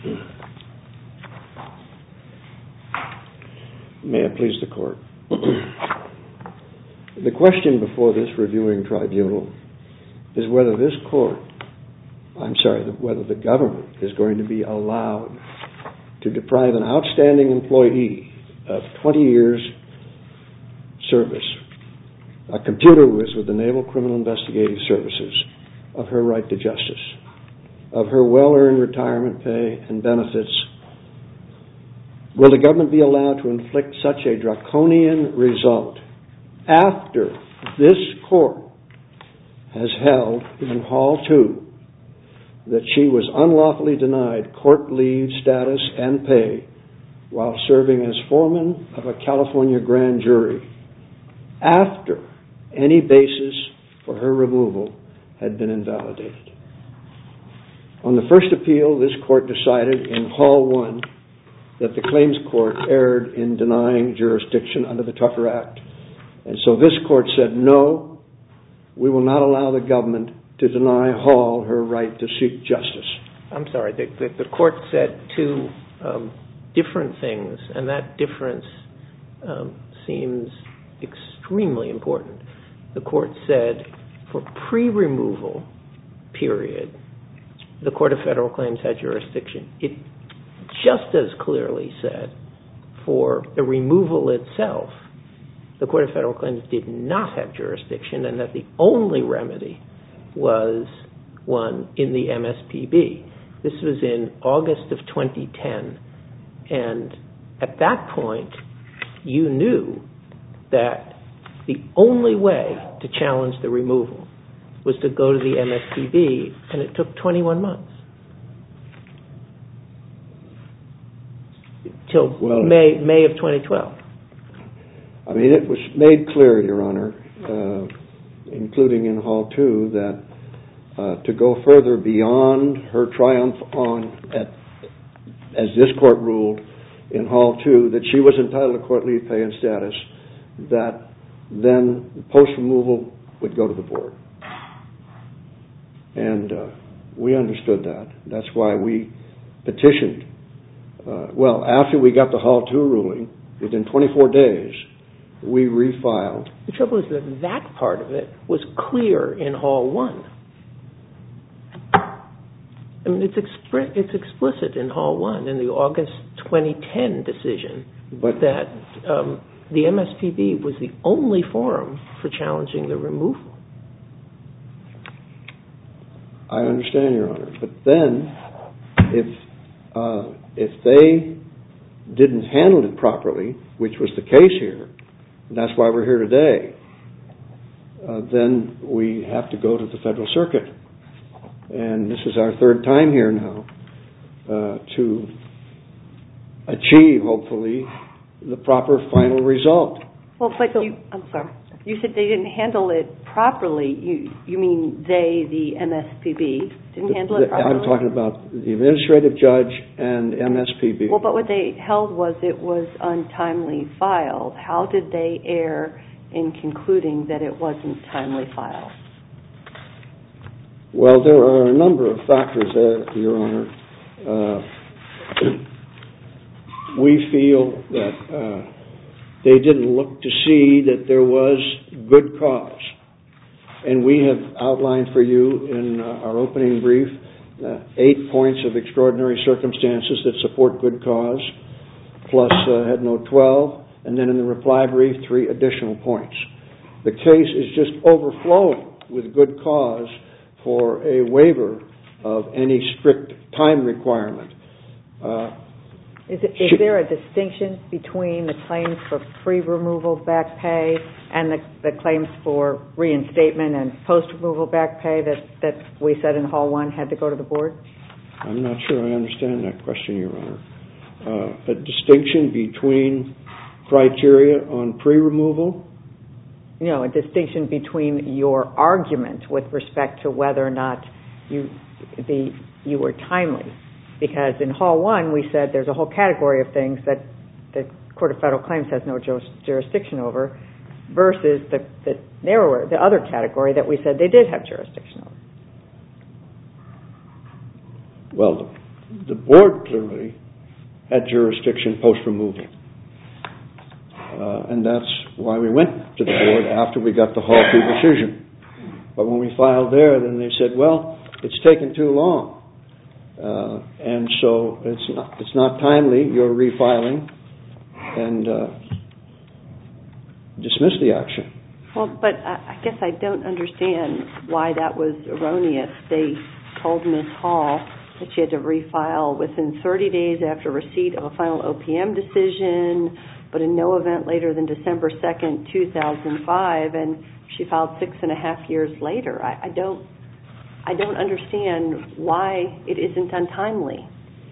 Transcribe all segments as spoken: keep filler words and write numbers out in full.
May it please the Court. The question before this reviewing tribunal is whether this Court, I'm sorry, whether the government is going to be allowed to deprive an outstanding employee of twenty years service, a computer whiz with the Naval Criminal Investigative Services, of her right to justice, of her well-earned retirement pay and benefits. Will the government be allowed to inflict such a draconian result after this Court has held in Hall two that she was unlawfully denied court leave status and pay while serving as foreman of a California grand jury after any basis for her removal had been invalidated? On the first appeal, this Court decided in Hall one that the Claims Court erred in denying jurisdiction under the Tucker Act. And so this Court said, no, we will not allow the government to deny Hall her right to seek justice. I'm sorry, the, the, the Court said two um, different things, and that difference um, seems extremely important. The Court said for pre-removal period, the Court of Federal Claims had jurisdiction. It just as clearly said for the removal itself, the Court of Federal Claims did not have jurisdiction, and that the only remedy was one in the M S P B. This was in August of twenty ten, and at that point, you knew that the only way to challenge the removal was to go to the M S P B, and it took twenty-one months. Till well, May May of twenty twelve. I mean, it was made clear, Your Honor, uh, including in Hall two, that uh, to go further beyond her triumph on, at, as this Court ruled in Hall two, that she was entitled to court leave pay and status, that then post-removal would go to the Board. And uh, we understood that. That's why we petitioned. Uh, well, after we got the Hall two ruling, within twenty-four days, we refiled. The trouble is that that part of it was clear in Hall one. I mean, it's, expri- it's explicit in Hall one, in the August twenty ten decision, but that um, the M S P B was the only forum for challenging the removal. I understand, Your Honor. But then, if uh, if they didn't handle it properly, which was the case here, and that's why we're here today, uh, then we have to go to the Federal Circuit. And this is our third time here now uh, to achieve, hopefully, the proper final result. Well, but you, I'm sorry. You said they didn't handle it properly. You you mean they, the M S P B, didn't handle it properly? I'm talking about the administrative judge and M S P B. Well, but what they held was it was untimely filed. How did they err in concluding that it wasn't timely filed? Well, there are a number of factors there, Your Honor. Uh, we feel that uh, they didn't look to see that there was good cause. And we have outlined for you in uh, our opening brief uh, eight points of extraordinary circumstances that support good cause, plus uh, had no twelve, and then in the reply brief, three additional points. The case is just overflowing with good cause for a waiver of any strict time requirement. Uh, Is, it, is there a distinction between the claims for pre-removal back pay and the, the claims for reinstatement and post-removal back pay that, that we said in Hall one had to go to the Board? I'm not sure I understand that question, Your Honor. Uh, a distinction between criteria on pre-removal? You know, a distinction between your argument with respect to whether or not you, the, you were timely. Because in Hall one, we said there's a whole category of things that the Court of Federal Claims has no jurisdiction over, versus the, the narrower, the other category that we said they did have jurisdiction over. Well, the board clearly had jurisdiction post-removal. Uh, and that's why we went to the board after we got the Hall two decision. But when we filed there, then they said, well, it's taken too long. Uh, and so it's not, it's not timely, you're refiling, and uh, dismiss the action. Well, but I, I guess I don't understand why that was erroneous. They told Miz Hall that she had to refile within thirty days after receipt of a final O P M decision, but in no event later than December second, two thousand five, and she filed six and a half years later. I, I don't I don't understand why it isn't untimely.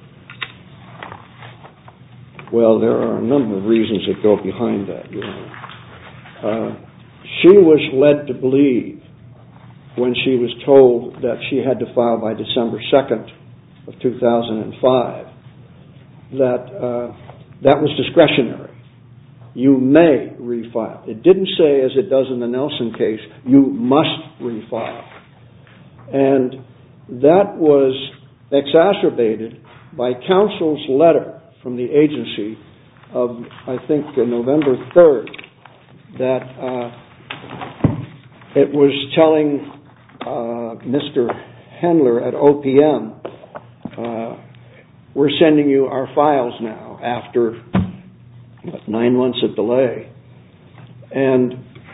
Well, there are a number of reasons that go behind that, Your Honor. Uh, she was led to believe when she was told that she had to file by December second of two thousand five that uh, that was discretionary. You may refile. It didn't say, as it does in the Nelson case, you must refile. And that was exacerbated by counsel's letter from the agency of, I think, uh, November third, that uh, it was telling uh, Mister Hendler at O P M, uh, we're sending you our files now after what, nine months of delay. And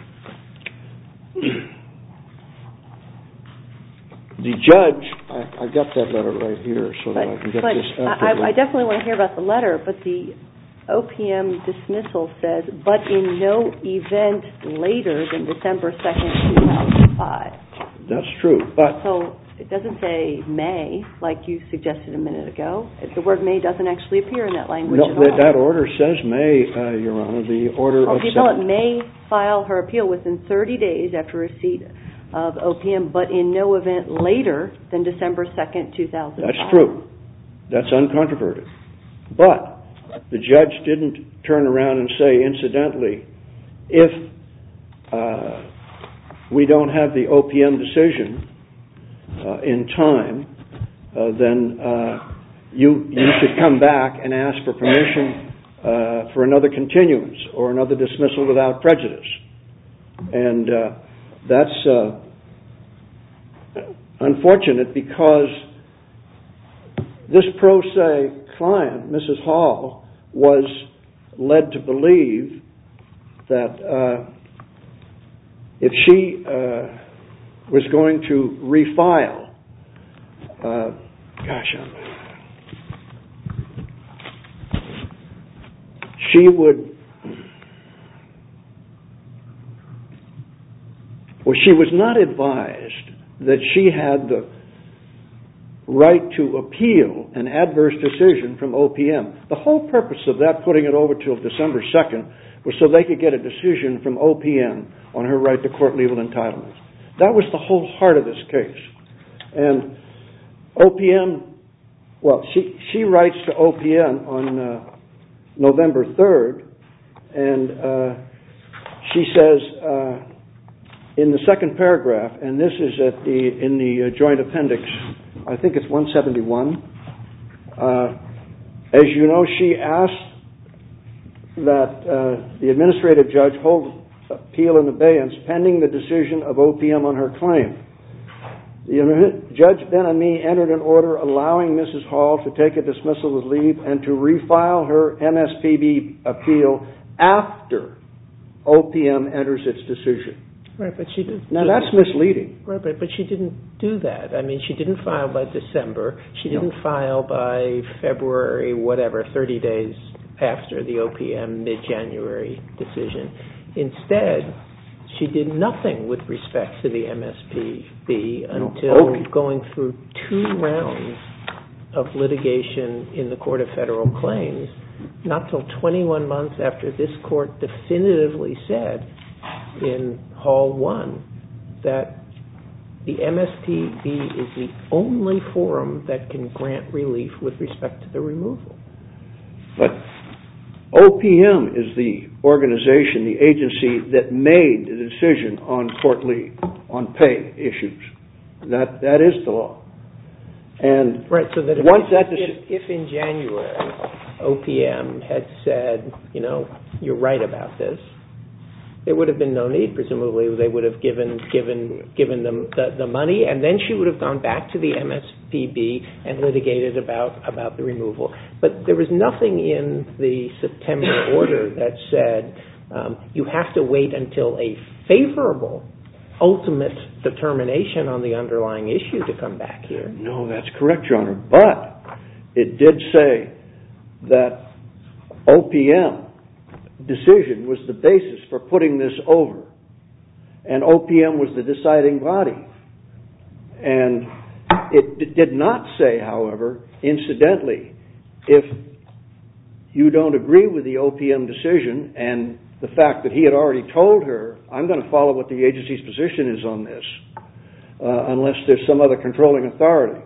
the judge, I, I got that letter right here so but, that I can get but this I, I definitely want to hear about the letter, but the O P M dismissal says, but in no event later than December second, two thousand five. That's true, but... So it doesn't say may, like you suggested a minute ago. The word may doesn't actually appear in that language No, at that, all. that order says may, uh, Your Honor, the order Oh, of... the appellant may file her appeal within thirty days after receipt of O P M, but in no event later than December second, two thousand five. That's true. That's uncontroverted. But the judge didn't turn around and say, incidentally, if uh, we don't have the O P M decision uh, in time, uh, then uh, you, you should come back and ask for permission uh, for another continuance or another dismissal without prejudice. And uh, that's uh, unfortunate because this pro se client, Missus Hall, was led to believe that uh, if she uh, was going to refile, uh, gosh, I'm, she would, well, she was not advised that she had the right to appeal an adverse decision from O P M. The whole purpose of that, putting it over till December second, was so they could get a decision from O P M on her right to court legal entitlements. That was the whole heart of this case. And O P M, well, she, she writes to O P M on uh, November third, and uh, she says uh, in the second paragraph, and this is at the in the uh, joint appendix, I think it's one seventy-one. Uh, as you know, she asked that uh, the administrative judge hold appeal in abeyance pending the decision of O P M on her claim. The Judge Ben-Ami entered an order allowing Missus Hall to take a dismissal with leave and to refile her M S P B appeal after O P M enters its decision. Right, but she did. Now that's misleading. Right, but, but she didn't do that. I mean, she didn't file by December. She didn't no. file by February, whatever, thirty days after the O P M mid-January decision. Instead, she did nothing with respect to the M S P B until okay. going through two rounds of litigation in the Court of Federal Claims, not till twenty-one months after this court definitively said in Hall one that the M S P B is the only forum that can grant relief with respect to the removal. But O P M is the organization, the agency that made the decision on court leave, on pay issues. That that is the law. And right, so that if, once if, that deci- if, if in January O P M had said, you know, you're right about this, there would have been no need, presumably. They would have given given given them the, the money, and then she would have gone back to the M S P B and litigated about, about the removal. But there was nothing in the September order that said um, you have to wait until a favorable ultimate determination on the underlying issue to come back here. No, that's correct, Your Honor. But it did say that O P M decision was the basis for putting this over. And O P M was the deciding body. And it d- did not say, however, incidentally, if you don't agree with the O P M decision and the fact that he had already told her, I'm going to follow what the agency's position is on this, uh, unless there's some other controlling authority.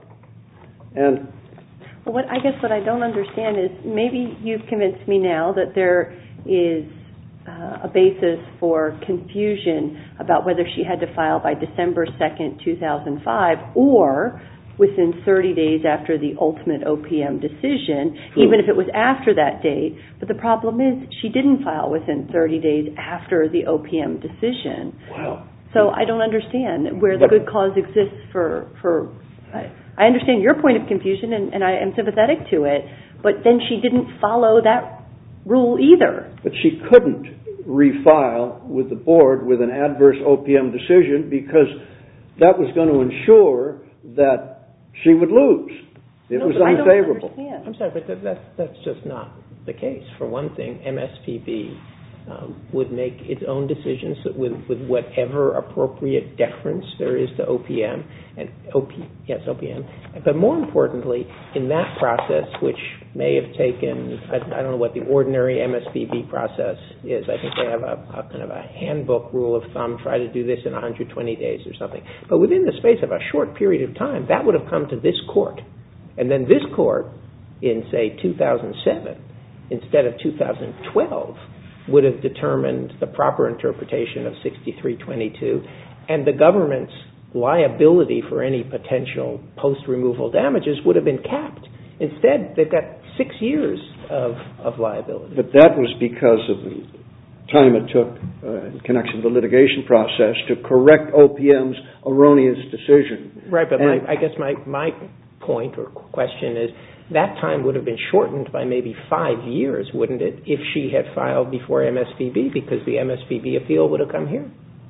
And well, what I guess what I don't understand is maybe you've convinced me now that there is uh, a basis for confusion about whether she had to file by December second, two thousand five, or within thirty days after the ultimate O P M decision, True. Even if it was after that date. But the problem is she didn't file within thirty days after the O P M decision. Wow. So I don't understand where the good cause exists for... for I, I understand your point of confusion, and, and I am sympathetic to it, but then she didn't follow that rule either. But she couldn't refile with the board with an adverse O P M decision because that was going to ensure that she would lose. It no, was but unfavorable. I don't understand. I'm sorry, but that, that's, that's just not the case. For one thing, M S P B um, would make its own decisions with, with whatever appropriate deference there is to O P M, and O P, yes, O P M. But more importantly, in that process, which may have taken, I, I don't know what the ordinary M S P B process is. I think they have a, a kind of a handbook rule of thumb, try to do this in one hundred twenty days or something. But within the space of a short period of time, that would have come to this court. And then this court, in, say, two thousand seven, instead of two thousand twelve, would have determined the proper interpretation of sixty-three twenty-two, and the government's liability for any potential post-removal damages would have been capped. Instead, they've got six years of, of liability. But that was because of the time it took uh, in connection with the litigation process to correct O P M's erroneous decision. Right, but and, my, I guess my, my point or question is that time would have been shortened by maybe five years, wouldn't it, if she had filed before M S P B, because the M S P B appeal would have come here.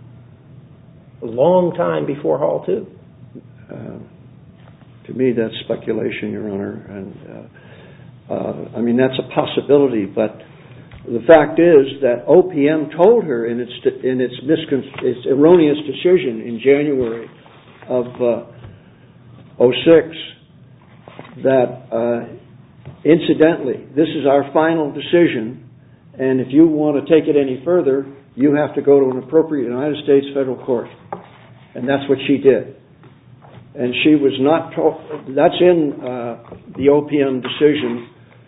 A long time before Hall two. Uh, to me, that's speculation, Your Honor. And uh, uh, I mean, that's a possibility, but the fact is that O P M told her in its in its, miscon- its erroneous decision in January of uh, oh six that, uh, incidentally, this is our final decision, and if you want to take it any further, you have to go to an appropriate United States federal court. And that's what she did. And she was not told, that's in uh, the O P M decision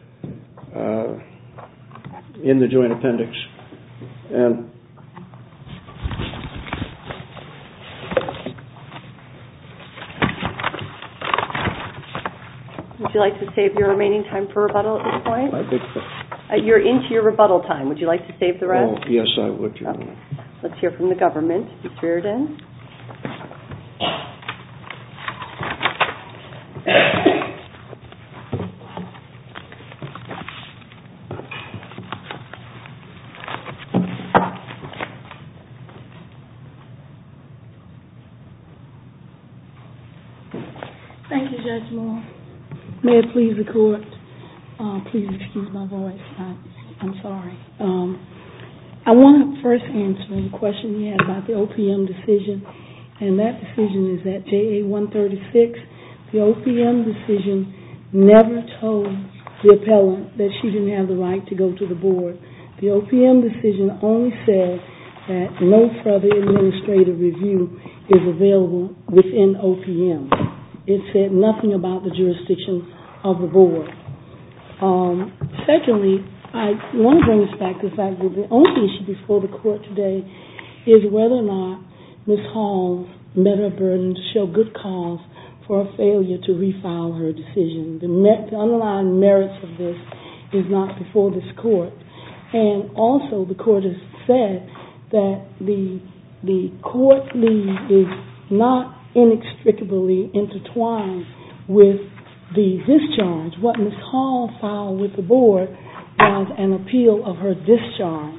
uh, in the joint appendix. And would you like to save your remaining time for rebuttal at this point? I think so. Uh, you're into your rebuttal time. Would you like to save the rest? Oh, yes, I would, Your Honor. Okay. Let's hear from the government. Mister Reardon. Thank you, Judge Moore. May it please the court. Uh, please excuse my voice. I, I'm sorry. Um, I want to first answer the question you had about the O P M decision, and that decision is at J A one thirty-six. The O P M decision never told the appellant that she didn't have the right to go to the board. The O P M decision only said that no further administrative review is available within O P M. It said nothing about the jurisdiction of the board. Um, secondly, I want to bring us back to the fact that the only issue before the court today is whether or not Miz Hall met her burden to show good cause for a failure to refile her decision. The, mer- the underlying merits of this is not before this court. And also the court has said that the the court leave is not inextricably intertwined with the discharge. What Miz Hall filed with the board was an appeal of her discharge.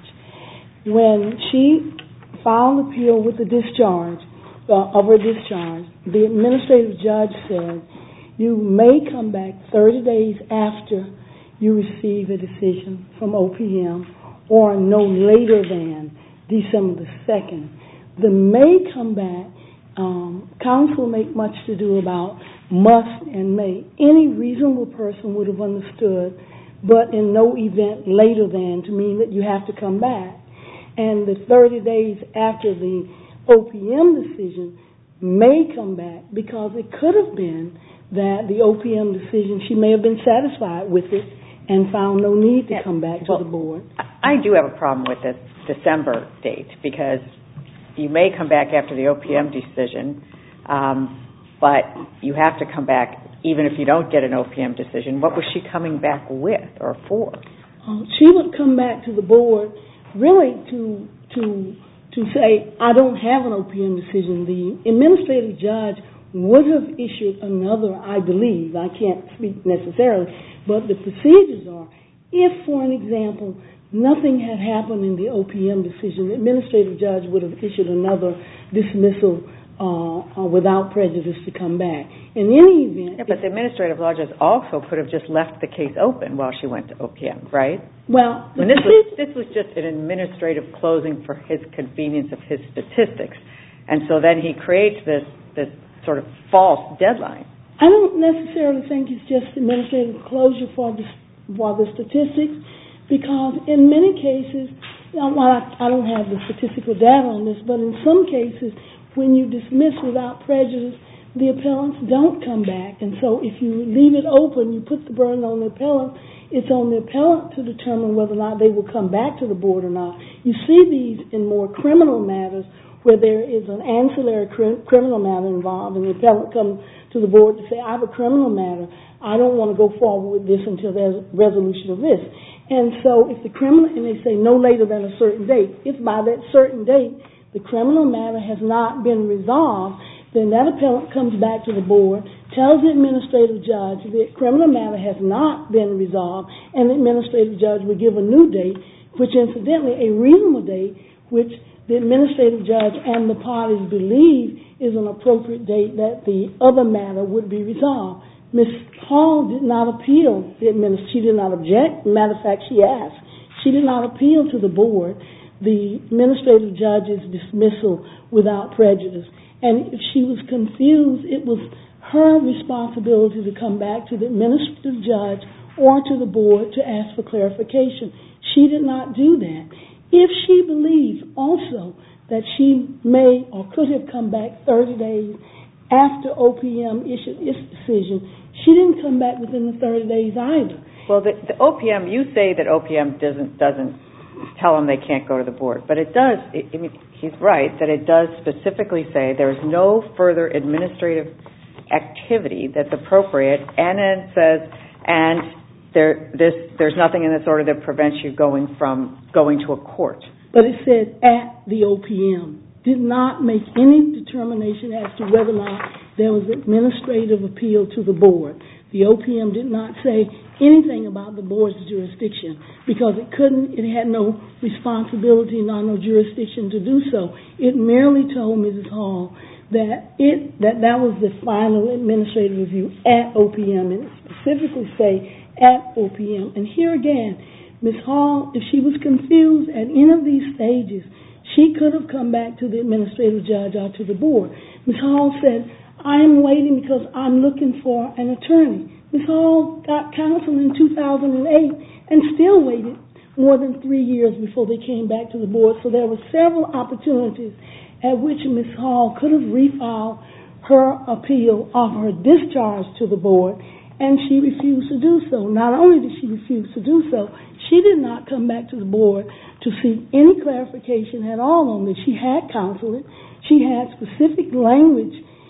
When she filed appeal with the discharge, uh, of her discharge, the administrative judge said, you may come back thirty days after you receive a decision from O P M or no later than December the second. The may come back, um, counsel make much to do about must and may. Any reasonable person would have understood, but in no event later than to mean that you have to come back. And the thirty days after the O P M decision may come back because it could have been that the O P M decision, she may have been satisfied with it and found no need to come back to well, the board. I do have a problem with this December date because you may come back after the O P M decision, um, but you have to come back even if you don't get an O P M decision. What was she coming back with or for? Uh, she would come back to the board really to to to say, I don't have an O P M decision. The administrative judge would have issued another, I believe, I can't speak necessarily, but the procedures are, if, for an example, nothing had happened in the O P M decision, the administrative judge would have issued another dismissal uh, uh, without prejudice to come back. In any event... Yeah, but the administrative law judge also could have just left the case open while she went to O P M, right? Well... I mean, this, was, this was just an administrative closing for his convenience of his statistics. And so then he creates this, this sort of false deadline. I don't necessarily think it's just administrative closure for the, for the statistics, because in many cases, you know, while I, I don't have the statistical data on this, but in some cases, when you dismiss without prejudice, the appellants don't come back. And so if you leave it open, you put the burden on the appellant, it's on the appellant to determine whether or not they will come back to the board or not. You see these in more criminal matters where there is an ancillary cr- criminal matter involved, and the appellant comes to the board to say, I have a criminal matter. I don't want to go forward with this until there's resolution of this. And so if the criminal, and they say no later than a certain date, if by that certain date the criminal matter has not been resolved, then that appellant comes back to the board, tells the administrative judge the criminal matter has not been resolved, and the administrative judge will give a new date, which incidentally, a reasonable date, which the administrative judge and the parties believe is an appropriate date that the other matter would be resolved. Miz Hall did not appeal the administrative, she did not object. Matter of fact, she asked. She did not appeal to the board the administrative judge's dismissal without prejudice. And if she was confused, it was her responsibility to come back to the administrative judge or to the board to ask for clarification. She did not do that. If she believes also that she may or could have come back thirty days after O P M issued its decision, she didn't come back within the thirty days either. Well, the, the O P M, you say that O P M doesn't doesn't tell them they can't go to the board, but it does. It, I mean, he's right that it does specifically say there is no further administrative activity that's appropriate, and it says and there this there's nothing in this order that prevents you going from going to a court. But it said at the O P M. Did not make any determination as to whether or not there was administrative appeal to the board. The O P M did not say anything about the board's jurisdiction because it couldn't, it had no responsibility, nor no jurisdiction to do so. It merely told Missus Hall that it that that was the final administrative review at O P M, and it specifically say at O P M. And here again, Miz Hall, if she was confused at any of these stages, she could have come back to the administrative judge or to the board. Miz Hall said, I am waiting because I'm looking for an attorney. Miz Hall got counsel in two thousand eight and still waited more than three years before they came back to the board. So there were several opportunities at which Miz Hall could have refiled her appeal of her discharge to the board, and she refused to do so. Not only did she refuse to do so, she did not come back to the board to seek any clarification at all on this. She had counseling. She had specific language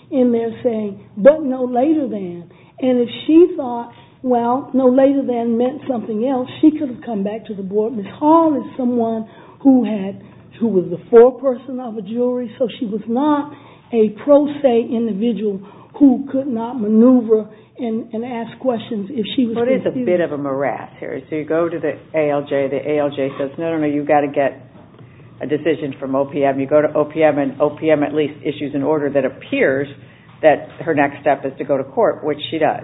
in there saying, but no later than. And if she thought, well, no later than meant something else, she could have come back to the board. Miz Hall is someone who had, who was the foreperson of a jury, so she was not a pro se individual who could not maneuver and, and ask questions if she was Well, it is a confused. bit of a morass here. So you go to the A L J, the A L J says, no, no, no, you've got to get a decision from O P M. You go to O P M, and O P M at least issues an order that appears that her next step is to go to court, which she does.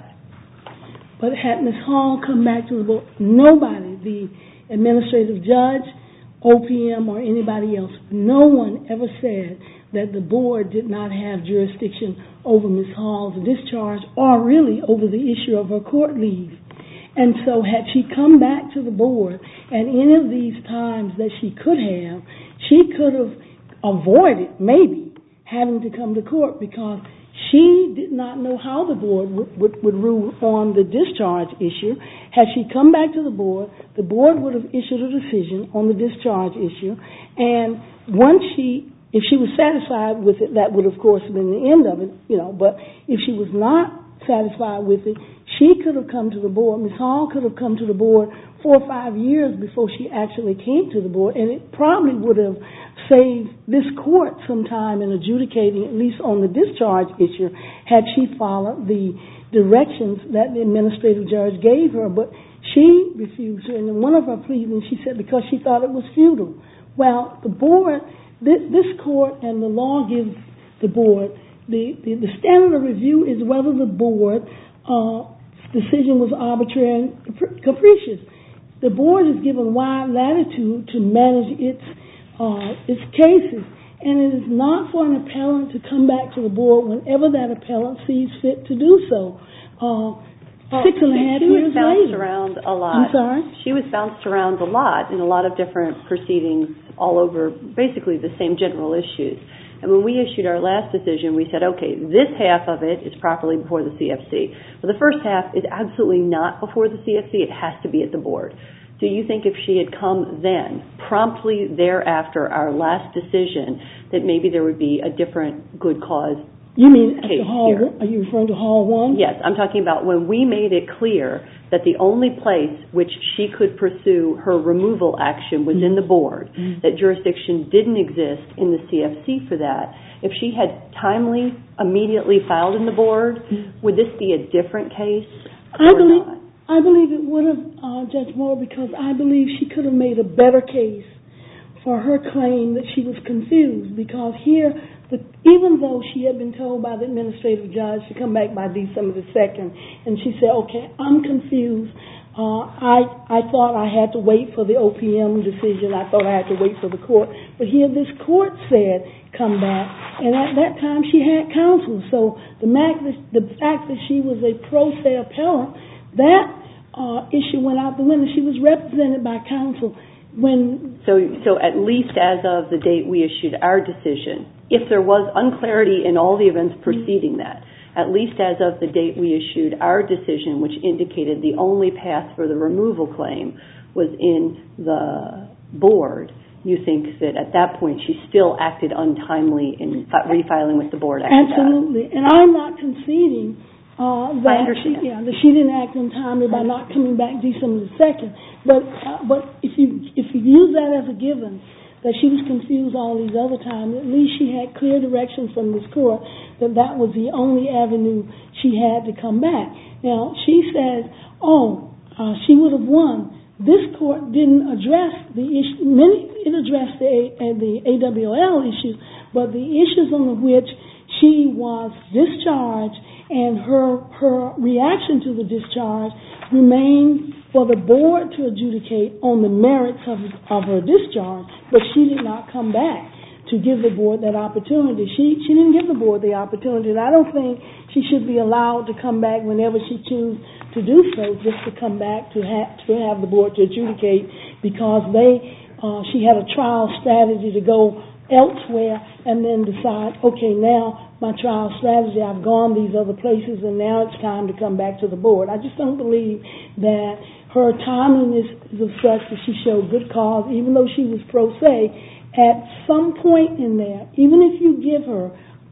But had Miz Hall come back to the board, nobody, the administrative judge, O P M, or anybody else, no one ever said that the board did not have jurisdiction over Miz Hall's discharge or really over the issue of her court leave. And so had she come back to the board at any of these times that she could have, she could have avoided, maybe, having to come to court because she did not know how the board would, would, would rule on the discharge issue. Had she come back to the board, the board would have issued a decision on the discharge issue. And once she, if she was satisfied with it, that would, of course, have been the end of it, you know. But if she was not satisfied with it, she could have come to the board. Miz Hall could have come to the board four or five years before she actually came to the board, and it probably would have saved this court some time in adjudicating, at least on the discharge issue, had she followed the directions that the administrative judge gave her. But she refused to, and in one of her pleadings she said because she thought it was futile. Well, the board, this, this court and the law gives the board, the, the, the standard of review is whether the board uh, decision was arbitrary and capricious. The board is given wide latitude to manage its uh, its cases, and it is not for an appellant to come back to the board whenever that appellant sees fit to do so. Uh, well, six and a half she years was bounced later. around a lot. I'm sorry? She was bounced around a lot in a lot of different proceedings all over basically the same general issues. And when we issued our last decision, we said, okay, this half of it is properly before the C F C. But the first half is absolutely not before the C F C. It has to be at the board. Do you think if she had come then, promptly thereafter our last decision, that maybe there would be a different good cause You mean at case the hall? here? Are you referring to Hall One? Yes, I'm talking about when we made it clear that the only place which she could pursue her removal action was in the board, Mm-hmm. that jurisdiction didn't exist in the C F C for that. If she had timely, immediately filed in the board, mm-hmm. would this be a different case? I or believe, not? I believe it would have, uh, Judge Moore, because I believe she could have made a better case for her claim that she was confused, because here, the, even though she had been told by the administrative judge to come back by December the second, and she said, okay, I'm confused. Uh, I I thought I had to wait for the O P M decision. I thought I had to wait for the court. But here this court said, come back. And at that time she had counsel. So the, the fact that she was a pro se appellant, that uh, issue went out the window. She was represented by counsel. When so, so at least as of the date we issued our decision, if there was unclarity in all the events preceding that, at least as of the date we issued our decision, which indicated the only path for the removal claim was in the board, you think that at that point she still acted untimely in refiling with the board after absolutely. that? And I'm not conceding uh, that, she, yeah, that she didn't act untimely by not coming back December the second. But uh, but if you if you use that as a given, that she was confused all these other times, at least she had clear direction from this court that that was the only avenue she had to come back. Now, she says, oh, uh, she would have won. This court didn't address the issue. Many, it addressed the, uh, the A W L issue, but the issues on which she was discharged and her her reaction to the discharge remained for the board to adjudicate on the merits of, of her discharge, but she did not come back to give the board that opportunity. She she didn't give the board the opportunity, and I don't think she should be allowed to come back whenever she chooses to do so, just to come back to have, to have the board to adjudicate, because they uh, she had a trial strategy to go elsewhere and then decide, okay, now my trial strategy, I've gone these other places and now it's time to come back to the board. I just don't believe that her timeliness is of such that she showed good cause, even though she was pro se. At some point in there, even if you give her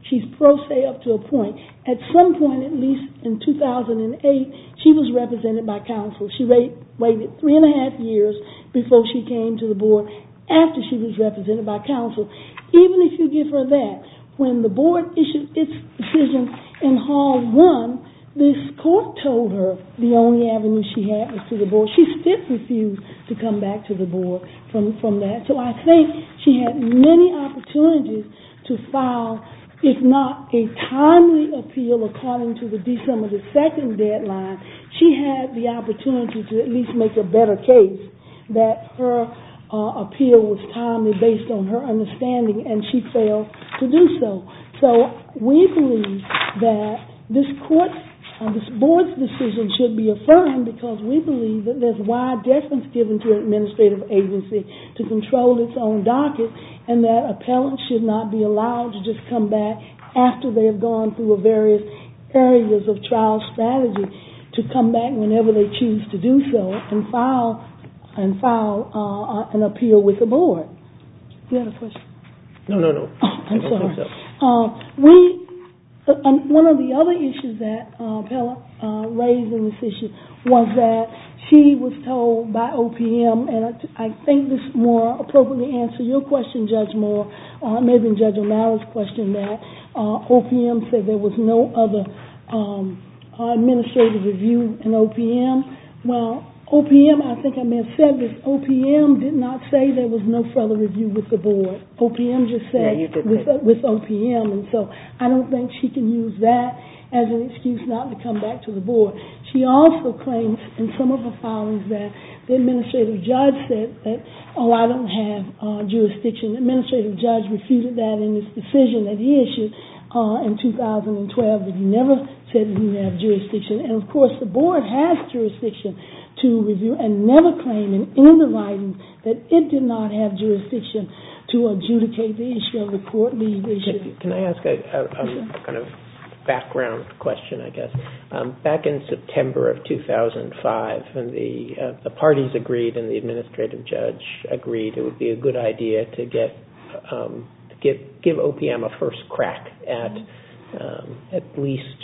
She's pro se up to a point. At some point, at least in two thousand eight, she was represented by counsel. She wait, waited three and a half years before she came to the board after she was represented by counsel. Even if you give her that, when the board issued its decision in Hall one, this court told her the only avenue she had was to the board. She still refused to come back to the board from, from that. So I think she had many opportunities to file, if not a timely appeal according to the December the second deadline. She had the opportunity to at least make a better case that her uh, appeal was timely based on her understanding, and she failed to do so. So we believe that this court Uh, this board's decision should be affirmed because we believe that there's wide deference given to an administrative agency to control its own docket, and that appellants should not be allowed to just come back after they have gone through various areas of trial strategy to come back whenever they choose to do so and file and file uh, an appeal with the board. You had a question? No, no, no. Oh, I'm I don't sorry. think so. Uh, we. Uh, one of the other issues that uh, Pella uh, raised in this issue was that she was told by O P M, and I, I think this more appropriately answers your question, Judge Moore, or maybe Judge O'Malley's question, that uh, O P M said there was no other um, uh, administrative review in O P M. Well, O P M, I think I may have said this, O P M did not say there was no further review with the board. O P M just said yeah, with, uh, with O P M, and so I don't think she can use that as an excuse not to come back to the board. She also claims in some of her filings that the administrative judge said that, oh, I don't have uh, jurisdiction. The administrative judge refuted that in his decision that he issued uh, in two thousand twelve, that he never said that he didn't have jurisdiction. And, of course, the board has jurisdiction to review and never claimed in any of the writings that it did not have jurisdiction to adjudicate the issue of the court leave issue. Can, can I ask a, a, a kind of background question, I guess? Um, back in September of two thousand five, when the, uh, the parties agreed and the administrative judge agreed it would be a good idea to get um, to give, give O P M a first crack at um, at least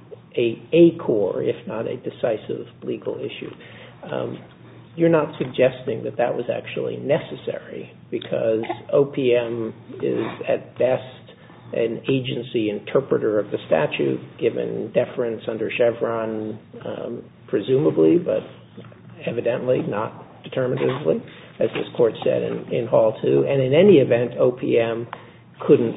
a, a core, if not a decisive legal issue. Um, you're not suggesting that that was actually necessary because O P M is at best an agency interpreter of the statute, given deference under Chevron, um, presumably, but evidently not determinatively, as this court said in, in Hall two. And in any event, O P M couldn't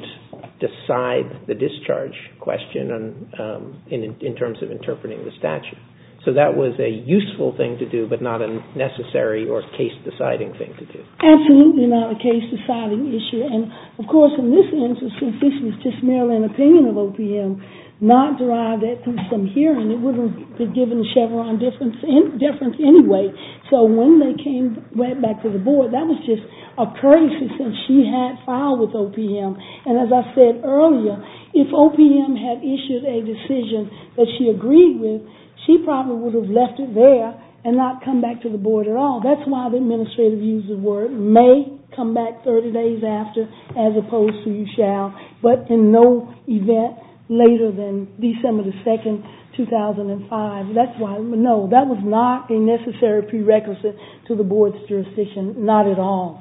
decide the discharge question on, um, in, in terms of interpreting the statute. So that was a useful thing to do, but not a necessary or case-deciding thing to do. Absolutely not a case-deciding issue. And, of course, in this instance, since this was just merely an opinion of O P M, not derived at through some hearing, it wouldn't have been given Chevron deference, deference anyway. So when they came went back to the board, that was just a courtesy since she had filed with O P M. And as I said earlier, if O P M had issued a decision that she agreed with, she probably would have left it there and not come back to the board at all. That's why the administrative used the word may come back thirty days after as opposed to you shall, but in no event later than December the second, two thousand five. That's why, no, that was not a necessary prerequisite to the board's jurisdiction, not at all.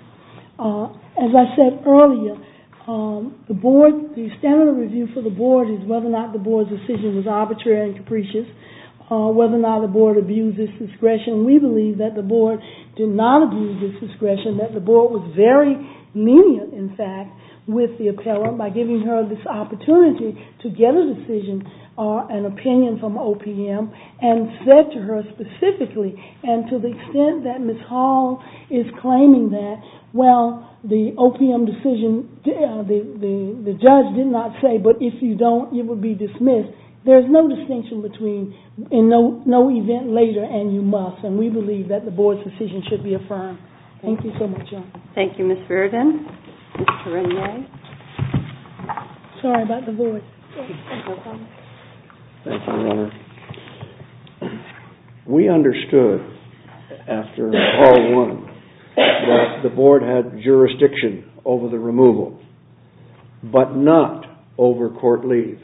Uh, as I said earlier, um, the board, the standard of review for the board is whether or not the board's decision was arbitrary and capricious, uh, whether or not the board abused its discretion. We believe that the board did not abuse its discretion, that the board was very lenient, in fact, with the appellant by giving her this opportunity to get a decision or an opinion from O P M, and said to her specifically, and to the extent that Miz Hall is claiming that, well, the O P M decision, uh, the, the, the judge did not say, but if you don't, it would be dismissed. There's no distinction between in no, no event later and you must, and we believe that the board's decision should be affirmed. Thank you so much, John. Thank you, Miz Reardon. Mister Renier. Sorry about the voice. No problem. Thank you, Your Honor. We understood after Hall one that the board had jurisdiction over the removal, but not over court leave,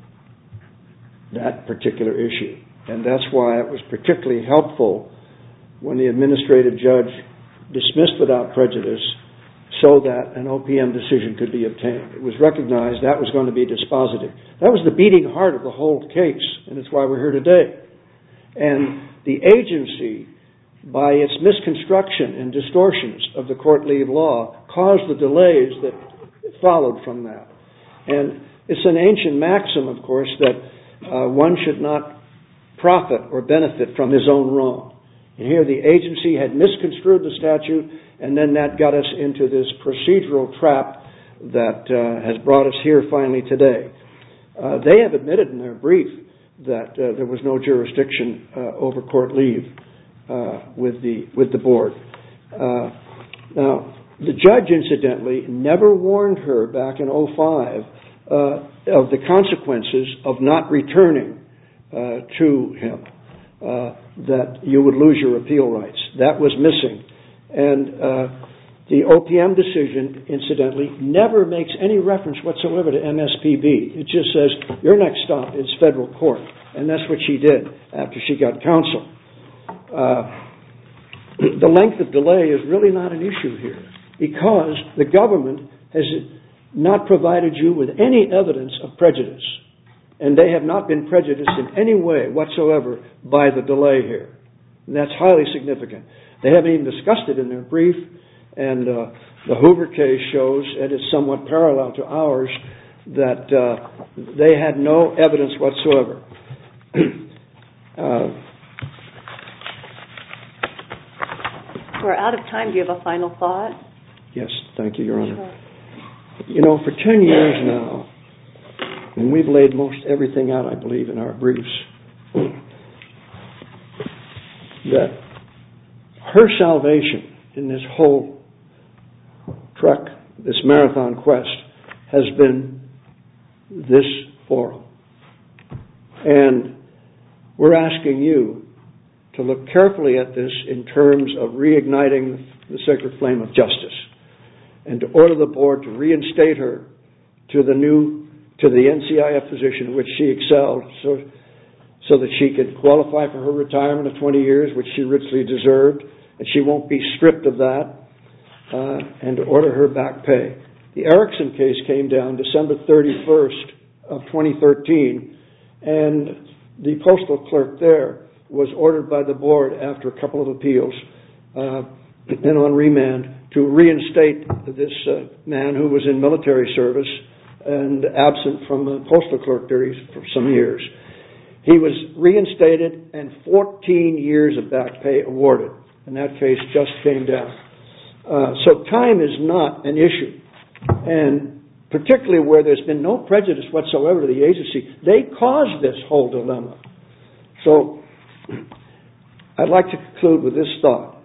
that particular issue. And that's why it was particularly helpful when the administrative judge dismissed without prejudice so that an O P M decision could be obtained. It was recognized that was going to be dispositive. That was the beating heart of the whole case, and it's why we're here today. And the agency, by its misconstruction and distortions of the court leave law, caused the delays that followed from that. And it's an ancient maxim, of course, that uh, one should not profit or benefit from his own wrong. And here the agency had misconstrued the statute, and then that got us into this procedural trap that uh, has brought us here finally today. Uh, they have admitted in their brief that uh, there was no jurisdiction uh, over court leave uh, with the with the board. Uh, now, the judge, incidentally, never warned her back in oh five uh, of the consequences of not returning uh, to him. Uh, that you would lose your appeal rights. That was missing. And uh, the O P M decision, incidentally, never makes any reference whatsoever to M S P B. It just says, your next stop is federal court. And that's what she did after she got counsel. Uh, the length of delay is really not an issue here because the government has not provided you with any evidence of prejudice. And they have not been prejudiced in any way whatsoever by the delay here. And that's highly significant. They haven't even discussed it in their brief, and uh, the Hoover case shows, and it's somewhat parallel to ours, that uh, they had no evidence whatsoever. uh, We're out of time. Do you have a final thought? Yes, thank you, Your Honor. Sure. You know, for ten years now, and we've laid most everything out, I believe, in our briefs, that her salvation in this whole trek, this marathon quest, has been this forum. And we're asking you to look carefully at this in terms of reigniting the sacred flame of justice and to order the board to reinstate her to the new to the N C I F position in which she excelled so, so that she could qualify for her retirement of twenty years, which she richly deserved, and she won't be stripped of that, uh, and to order her back pay. The Erickson case came down December thirty-first of twenty thirteen, and the postal clerk there was ordered by the board after a couple of appeals uh, and on remand to reinstate this uh, man who was in military service and absent from the postal clerk duties for some years. He was reinstated and fourteen years of back pay awarded, and that case just came down. Uh, so time is not an issue, and particularly where there's been no prejudice whatsoever to the agency, they caused this whole dilemma. So I'd like to conclude with this thought.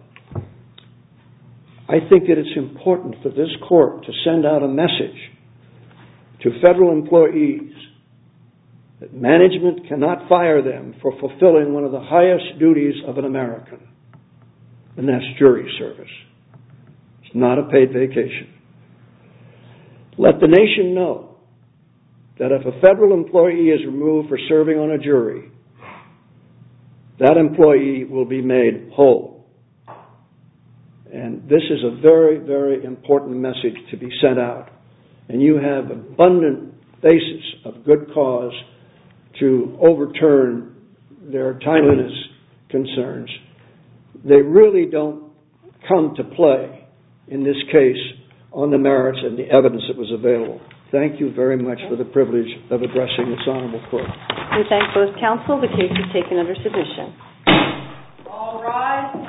I think that it's important for this court to send out a message to federal employees that management cannot fire them for fulfilling one of the highest duties of an American, and that's jury service. It's not a paid vacation. Let the nation know that if a federal employee is removed for serving on a jury, that employee will be made whole. And this is a very, very important message to be sent out. And you have abundant basis of good cause to overturn their timeliness concerns. They really don't come to play in this case on the merits and the evidence that was available. Thank you very much for the privilege of addressing this honorable court. We thank both counsel. The case is taken under submission. All rise.